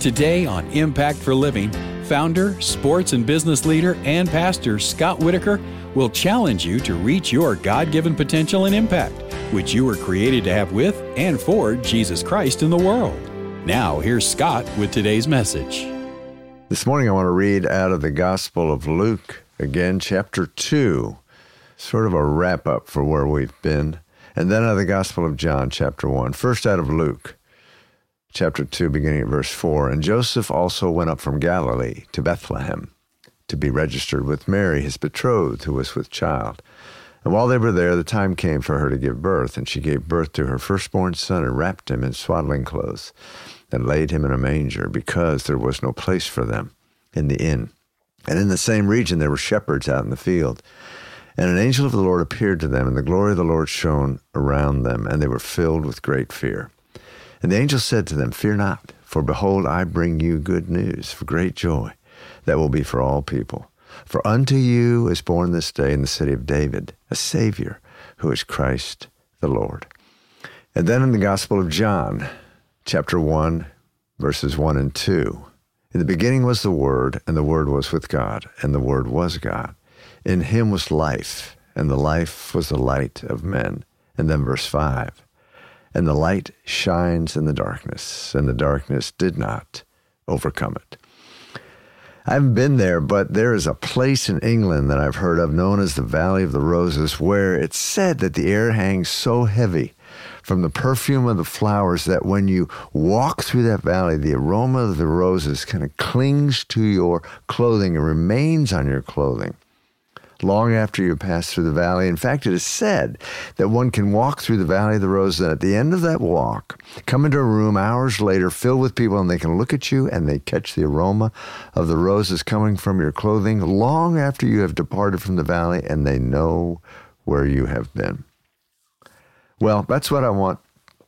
Today on Impact for Living, founder, sports and business leader, and pastor Scott Whitaker will challenge you to reach your God-given potential and impact, which you were created to have with and for Jesus Christ in the world. Now, here's Scott with today's message. This morning I want to read out of the Gospel of Luke, again, chapter 2, sort of a wrap-up for where we've been, and then out of the Gospel of John, chapter 1. First out of Luke, chapter 2, beginning at verse 4. And Joseph also went up from Galilee to Bethlehem to be registered with Mary, his betrothed, who was with child. And while they were there, the time came for her to give birth, and she gave birth to her firstborn son and wrapped him in swaddling clothes and laid him in a manger, because there was no place for them in the inn. And in the same region there were shepherds out in the field. And an angel of the Lord appeared to them, and the glory of the Lord shone around them, and they were filled with great fear. And the angel said to them, "Fear not, for behold, I bring you good news for great joy that will be for all people. For unto you is born this day in the city of David a Savior, who is Christ the Lord." And then in the Gospel of John, chapter 1, verses 1 and 2, "In the beginning was the Word, and the Word was with God, and the Word was God. In him was life, and the life was the light of men." And then verse 5, "And the light shines in the darkness, and the darkness did not overcome it." I haven't been there, but there is a place in England that I've heard of known as the Valley of the Roses, where it's said that the air hangs so heavy from the perfume of the flowers that when you walk through that valley, the aroma of the roses kind of clings to your clothing and remains on your clothing long after you pass through the valley. In fact, it is said that one can walk through the Valley of the Roses, and at the end of that walk, come into a room hours later filled with people, and they can look at you and they catch the aroma of the roses coming from your clothing long after you have departed from the valley, and they know where you have been. Well, that's what I want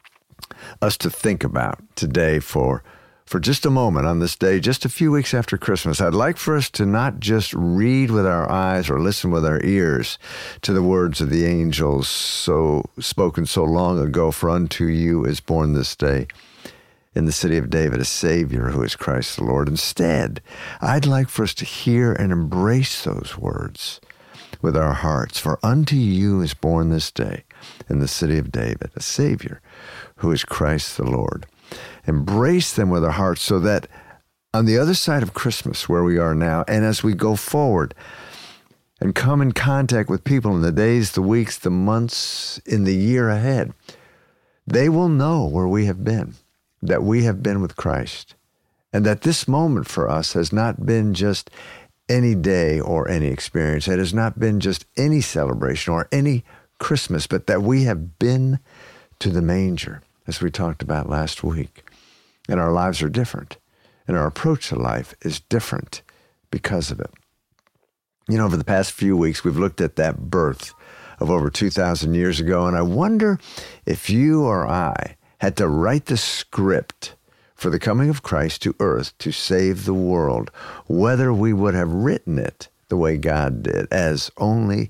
us to think about today for just a moment on this day, just a few weeks after Christmas. I'd like for us to not just read with our eyes or listen with our ears to the words of the angels spoken so long ago, "For unto you is born this day in the city of David a Savior, who is Christ the Lord." Instead, I'd like for us to hear and embrace those words with our hearts. "For unto you is born this day in the city of David a Savior, who is Christ the Lord." Embrace them with our hearts so that on the other side of Christmas, where we are now, and as we go forward and come in contact with people in the days, the weeks, the months, in the year ahead, they will know where we have been, that we have been with Christ, and that this moment for us has not been just any day or any experience. It has not been just any celebration or any Christmas, but that we have been to the manger, as we talked about last week. And our lives are different, and our approach to life is different because of it. You know, over the past few weeks, we've looked at that birth of over 2,000 years ago, and I wonder if you or I had to write the script for the coming of Christ to earth to save the world, whether we would have written it the way God did, as only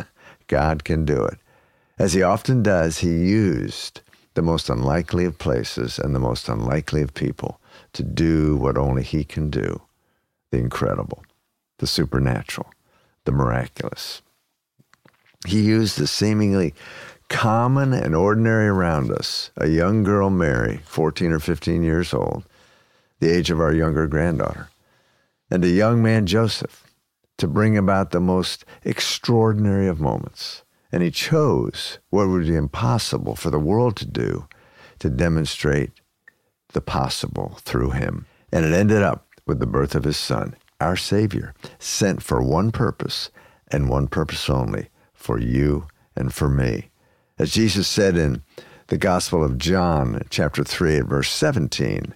God can do it. As he often does, he used the most unlikely of places and the most unlikely of people to do what only he can do, the incredible, the supernatural, the miraculous. He used the seemingly common and ordinary around us, a young girl, Mary, 14 or 15 years old, the age of our younger granddaughter, and a young man, Joseph, to bring about the most extraordinary of moments. And he chose what would be impossible for the world to do to demonstrate the possible through him. And it ended up with the birth of his son, our Savior, sent for one purpose and one purpose only, for you and for me. As Jesus said in the Gospel of John, chapter 3, at verse 17,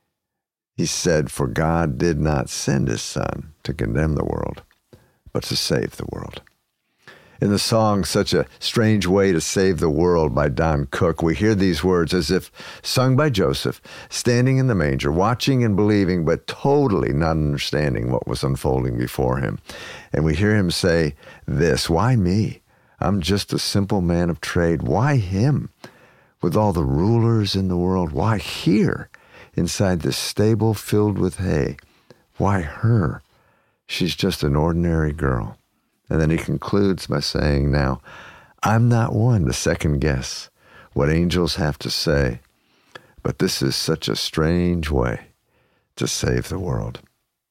he said, "For God did not send his son to condemn the world, but to save the world." In the song, "Such a Strange Way to Save the World" by Don Cook, we hear these words as if sung by Joseph, standing in the manger, watching and believing, but totally not understanding what was unfolding before him. And we hear him say this, "Why me? I'm just a simple man of trade. Why him? With all the rulers in the world, why here inside this stable filled with hay. Why her? She's just an ordinary girl. And then he concludes by saying, now, I'm not one to second guess what angels have to say, but this is such a strange way to save the world.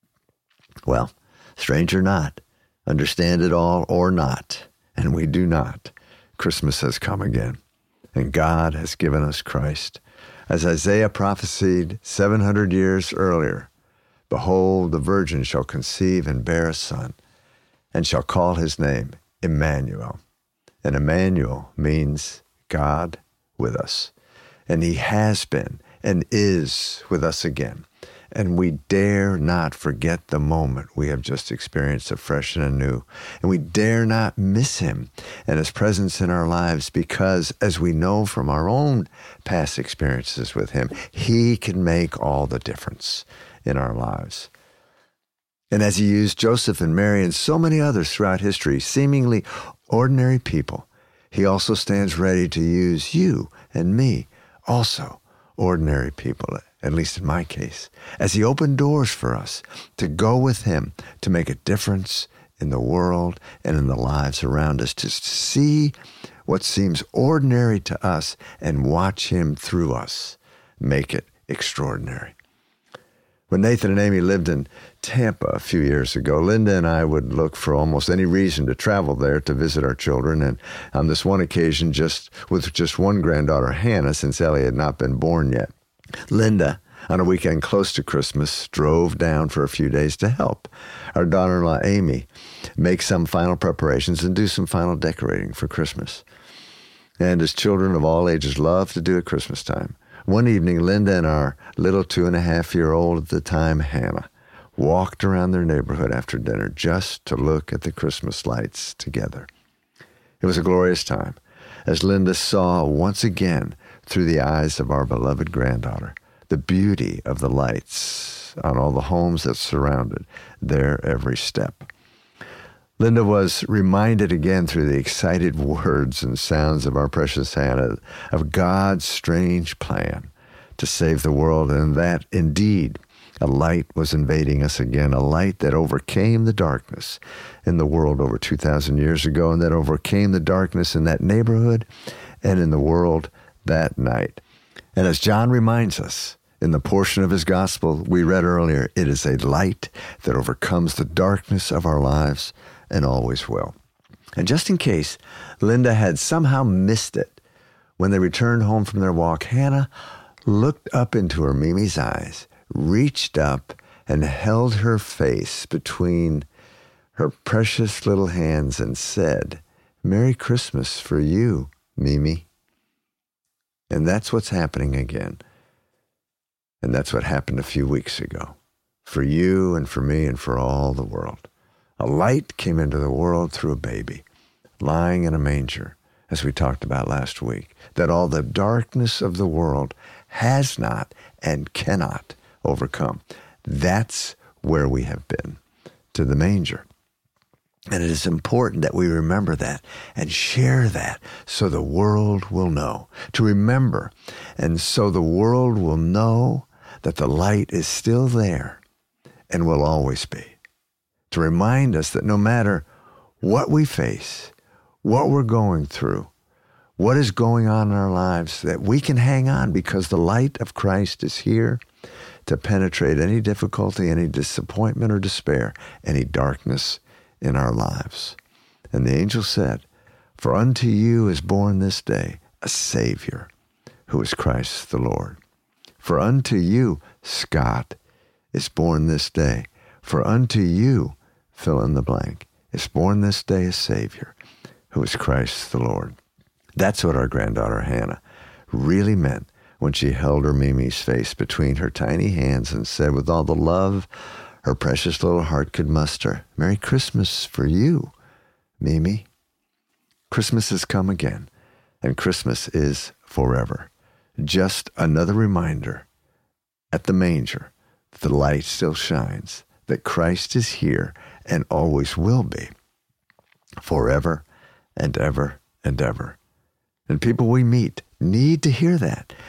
Well, strange or not, understand it all or not, and we do not, Christmas has come again, and God has given us Christ. As Isaiah prophesied 700 years earlier, behold, the virgin shall conceive and bear a son, and shall call his name Emmanuel. And Emmanuel means God with us. And he has been and is with us again. And we dare not forget the moment we have just experienced afresh and anew. And we dare not miss him and his presence in our lives, because as we know from our own past experiences with him, he can make all the difference in our lives. And as he used Joseph and Mary and so many others throughout history, seemingly ordinary people, he also stands ready to use you and me, also ordinary people, at least in my case, as he opened doors for us to go with him to make a difference in the world and in the lives around us, to see what seems ordinary to us and watch him through us make it extraordinary. When Nathan and Amy lived in Tampa a few years ago, Linda and I would look for almost any reason to travel there to visit our children. And on this one occasion, with just one granddaughter, Hannah, since Ellie had not been born yet, Linda, on a weekend close to Christmas, drove down for a few days to help our daughter-in-law, Amy, make some final preparations and do some final decorating for Christmas. And as children of all ages love to do at Christmas time, one evening, Linda and our little 2.5-year-old at the time, Hannah, walked around their neighborhood after dinner just to look at the Christmas lights together. It was a glorious time, as Linda saw once again through the eyes of our beloved granddaughter the beauty of the lights on all the homes that surrounded their every step. Linda was reminded again through the excited words and sounds of our precious Hannah of God's strange plan to save the world, and that indeed a light was invading us again, a light that overcame the darkness in the world over 2,000 years ago, and that overcame the darkness in that neighborhood and in the world that night. And as John reminds us in the portion of his gospel we read earlier, it is a light that overcomes the darkness of our lives and always will. And just in case Linda had somehow missed it, when they returned home from their walk, Hannah looked up into her Mimi's eyes, reached up, and held her face between her precious little hands and said, "Merry Christmas for you, Mimi." And that's what's happening again. And that's what happened a few weeks ago, for you and for me and for all the world. A light came into the world through a baby, lying in a manger, as we talked about last week, that all the darkness of the world has not and cannot overcome. That's where we have been, to the manger. And it is important that we remember that and share that so the world will know. To remember, and so the world will know that the light is still there and will always be. To remind us that no matter what we face, what we're going through, what is going on in our lives, that we can hang on because the light of Christ is here to penetrate any difficulty, any disappointment or despair, any darkness in our lives. And the angel said, "For unto you is born this day a Savior, who is Christ the Lord. For unto you, Scott, is born this day. For unto you, fill in the blank, is born this day a Savior, who is Christ the Lord." That's what our granddaughter Hannah really meant when she held her Mimi's face between her tiny hands and said with all the love her precious little heart could muster, "Merry Christmas for you, Mimi." Christmas has come again, and Christmas is forever. Just another reminder at the manger that the light still shines, that Christ is here and always will be, forever and ever and ever. And people we meet need to hear that.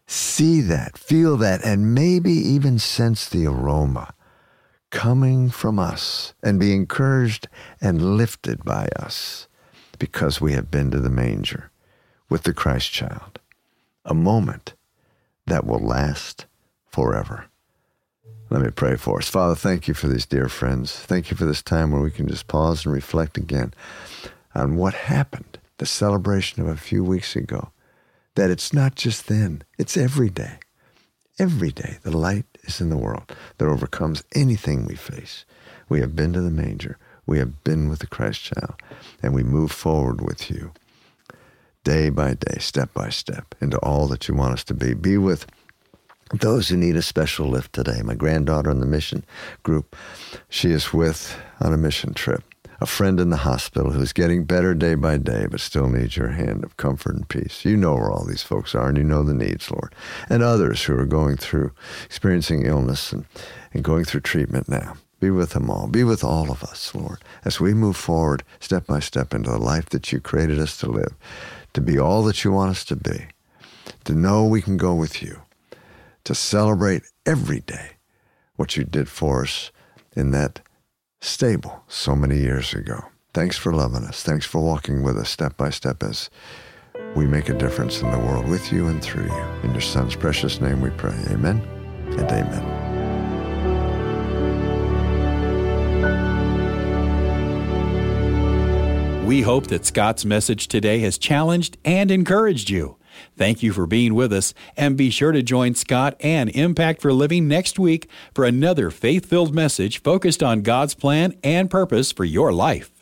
see that, feel that, and maybe even sense the aroma coming from us and be encouraged and lifted by us because we have been to the manger with the Christ child, a moment that will last forever. Let me pray for us. Father, thank you for these dear friends. Thank you for this time where we can just pause and reflect again on what happened, the celebration of a few weeks ago, that it's not just then, it's every day. Every day, the light is in the world that overcomes anything we face. We have been to the manger. We have been with the Christ child, and we move forward with you day by day, step by step, into all that you want us to be. Be with those who need a special lift today. My granddaughter in the mission group, she is on a mission trip. A friend in the hospital who's getting better day by day, but still needs your hand of comfort and peace. You know where all these folks are, and you know the needs, Lord. And others who are experiencing illness and going through treatment now. Be with them all. Be with all of us, Lord, as we move forward step by step into the life that you created us to live, to be all that you want us to be, to know we can go with you, to celebrate every day what you did for us in that stable so many years ago. Thanks for loving us. Thanks for walking with us step by step as we make a difference in the world with you and through you. In your Son's precious name we pray. Amen and amen. We hope that Scott's message today has challenged and encouraged you. Thank you for being with us, and be sure to join Scott and Impact for Living next week for another faith-filled message focused on God's plan and purpose for your life.